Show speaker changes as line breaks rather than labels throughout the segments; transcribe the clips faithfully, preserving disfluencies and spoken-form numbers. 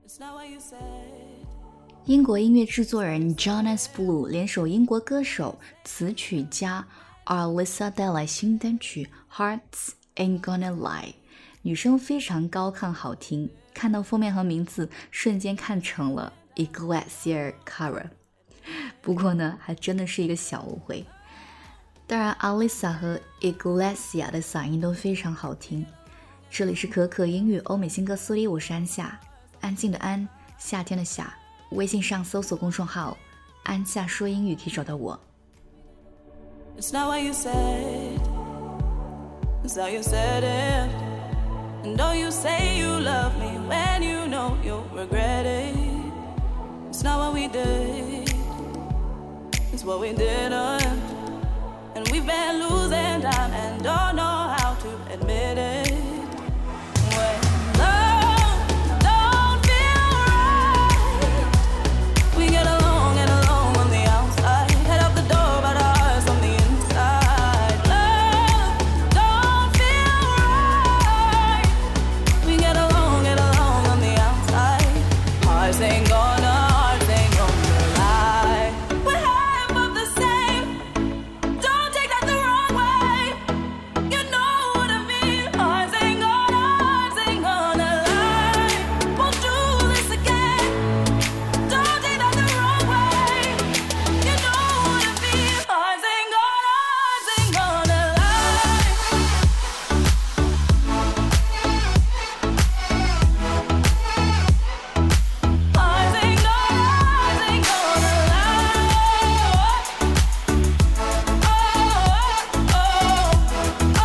英国音乐制作人 Jonas Blue 联手英国歌手、词曲家 Alissa 带来新单曲 Hearts Ain't Gonna Lie， 女生非常高亢好听，看到封面和名字瞬间看成了 Iglesias Cara， 不过呢还真的是一个小误会。当然 Alissa 和 Iglesias 的嗓音都非常好听。这里是可可英语欧美新歌速递，我是安夏，安静的安，夏天的夏，微信上搜索公众号安夏说英语可以找到我。
It's not what you said, it's how you said it. And don't you say you love me when you know you'll regret it. It's not what we did, it's what we didn't. And we've been losing time and don't know how to admit it. When love don't feel right, we get along, get along on the outside, head out the door but our hearts on the inside. Love don't feel right, we get along, get along on the outside. Hearts ain't gonna, hearts ain't gonna lie. We're half of the same, don't take that the wrong way. You know what I mean. Hearts ain't gonna, hearts ain't gonna lie. Won't do this again, don't take that the wrong way. You know what I mean. Hearts ain't gonna, hearts ain't gonna lie. Hearts ain't gonna, hearts ain't gonna lie. Oh, oh, oh,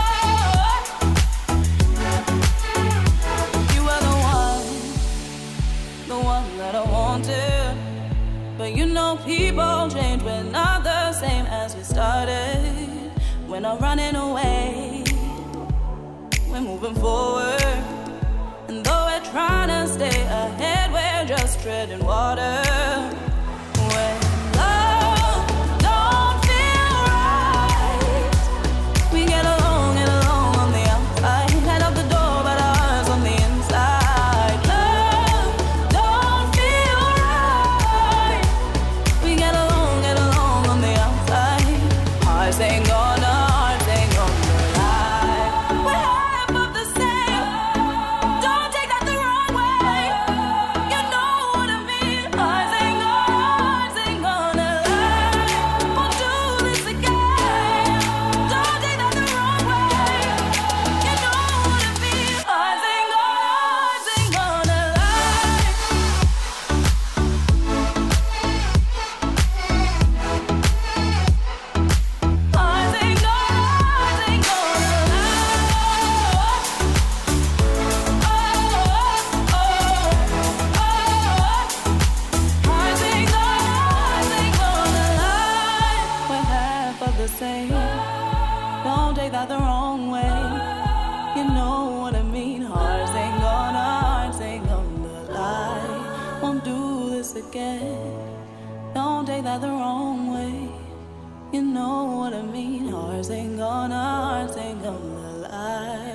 oh. You were the one, the one that I wanted. But you know people change, we're not the same as we started. We're not running away, we're moving forward. And though we're trying to stay ahead, we're just treading water. When love don't feel right, we get along, get along on the outside, head out the door but our hearts on the inside. Love don't feel right, we get along, get along on the outside. Hearts ain't gonna, hearts ain't gonna lie. We're half of the same, don't take that the wrong way. You know what I mean. Hearts ain't gonna, hearts ain't gonna lie. Won't do this again, don't take that the wrong way. You know what I mean. Hearts ain't gonna, hearts ain't gonna lie. Hearts ain't gonna, hearts ain't gonna lie. Oh, oh, oh, oh. Hearts ain't gonna, hearts ain't gonna lie. We're half of the same, don't take that the wrong way. You know what I mean. Hearts ain't gonna, hearts ain't gonna lie. Won't do this again, don't take that the wrong way. You know what I mean. Hearts ain't gonna, hearts ain't gonna lie.